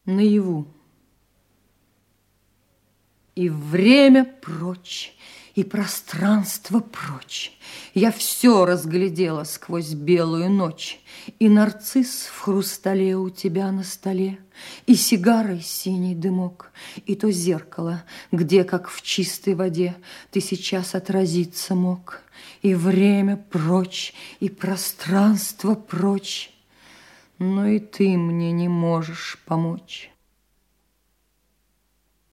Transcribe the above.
наяву. И время прочь, и пространство прочь. Я все разглядела сквозь белую ночь. И нарцисс в хрустале у тебя на столе, и сигарой синий дымок, и то зеркало, где, как в чистой воде, ты сейчас отразиться мог. И время прочь, и пространство прочь, но и ты мне не можешь помочь.